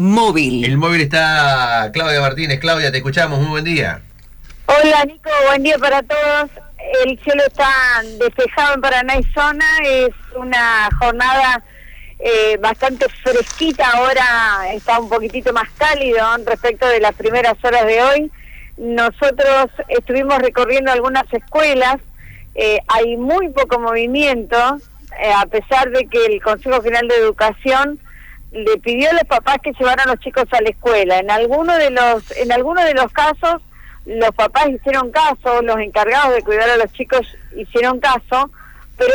móvil. El móvil está Claudia Martínez. Claudia, te escuchamos, muy buen día. Hola Nico, buen día para todos. El cielo está despejado en Paraná y zona, es una jornada bastante fresquita, ahora está un poquitito más cálido respecto de las primeras horas de hoy. Nosotros estuvimos recorriendo algunas escuelas, hay muy poco movimiento, a pesar de que el Consejo General de Educación le pidió a los papás que llevaran a los chicos a la escuela. En algunos de los casos los papás hicieron caso, los encargados de cuidar a los chicos hicieron caso, pero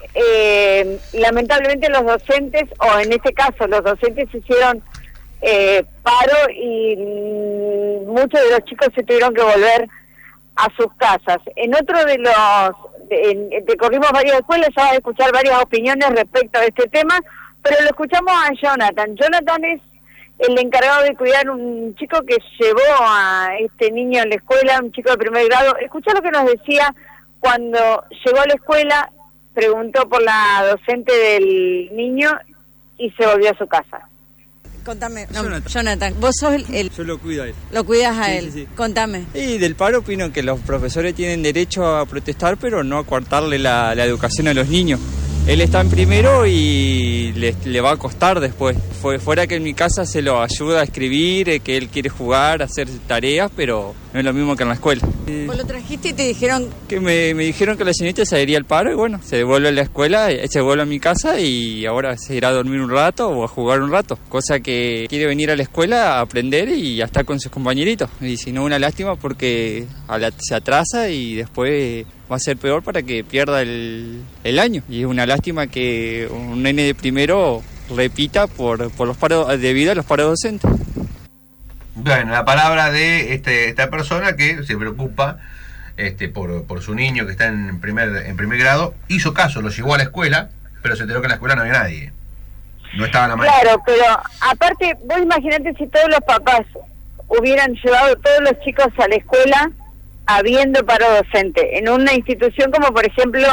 lamentablemente los docentes, o en este caso los docentes hicieron paro y muchos de los chicos se tuvieron que volver a sus casas. En otro de los, recorrimos varias escuelas, ya vas a escuchar varias opiniones respecto a este tema, pero lo escuchamos a Jonathan. Jonathan es el encargado de cuidar un chico que llevó a este niño a la escuela, un chico de primer grado. Escuchá lo que nos decía cuando llegó a la escuela, preguntó por la docente del niño y se volvió a su casa. Contame, Jonathan, vos sos el... Yo lo cuido a él. Lo cuidas a él, sí. Contame. Y del paro opino que los profesores tienen derecho a protestar, pero no a coartarle la educación a los niños. Él está en primero y le va a costar después. Fuera que en mi casa se lo ayuda a escribir, que él quiere jugar, hacer tareas, pero no es lo mismo que en la escuela. ¿Vos lo trajiste y te dijeron...? Que me dijeron que la señorita se iría al paro y bueno, se devuelve a la escuela, se vuelve a mi casa y ahora se irá a dormir un rato o a jugar un rato. Cosa que quiere venir a la escuela a aprender y a estar con sus compañeritos. Y si no, una lástima porque se atrasa y después va a ser peor para que pierda el año. Y es una lástima que un nene de primero repita por los paros, debido a los paros docentes. Bueno, la palabra de esta persona que se preocupa por su niño que está en primer grado, hizo caso, lo llevó a la escuela, pero se enteró que en la escuela no había nadie. No estaba la maestra. Claro, pero aparte, vos imaginate si todos los papás hubieran llevado todos los chicos a la escuela habiendo paro docente, en una institución como por ejemplo,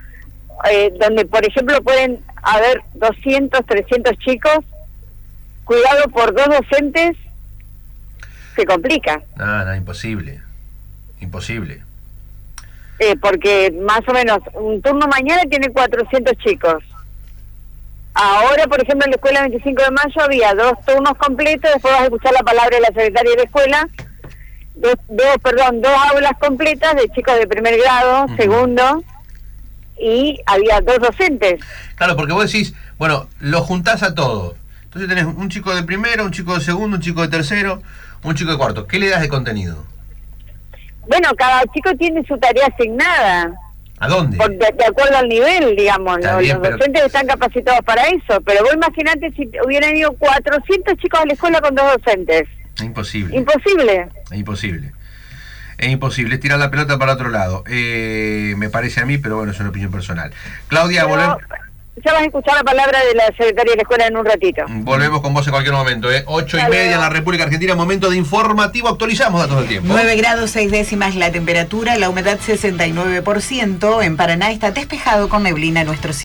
donde por ejemplo pueden haber 200, 300 chicos, cuidado por dos docentes, se complica. No, imposible. Porque más o menos un turno mañana tiene 400 chicos. Ahora, por ejemplo, en la escuela 25 de mayo había 2 turnos completos, después vas a escuchar la palabra de la secretaria de la escuela, dos aulas completas de chicos de primer grado, segundo, y había 2 docentes. Claro, porque vos decís, bueno, lo juntás a todos. Entonces tenés un chico de primero, un chico de segundo, un chico de tercero, un chico de cuarto. ¿Qué le das de contenido? Bueno, cada chico tiene su tarea asignada. ¿A dónde? De acuerdo al nivel, digamos. Bien, los docentes están capacitados para eso, pero vos imaginate si hubieran ido 400 chicos a la escuela con 2 docentes. Imposible. Es imposible, es tirar la pelota para otro lado. Me parece a mí, pero bueno, es una opinión personal. Claudia, volvemos. Ya vas a escuchar la palabra de la secretaria de la escuela en un ratito. Volvemos con vos en cualquier momento. 8:30 en la República Argentina, momento de informativo. Actualizamos datos del tiempo. 9 grados 6 décimas la temperatura, la humedad 69%. En Paraná está despejado con neblina nuestro cielo.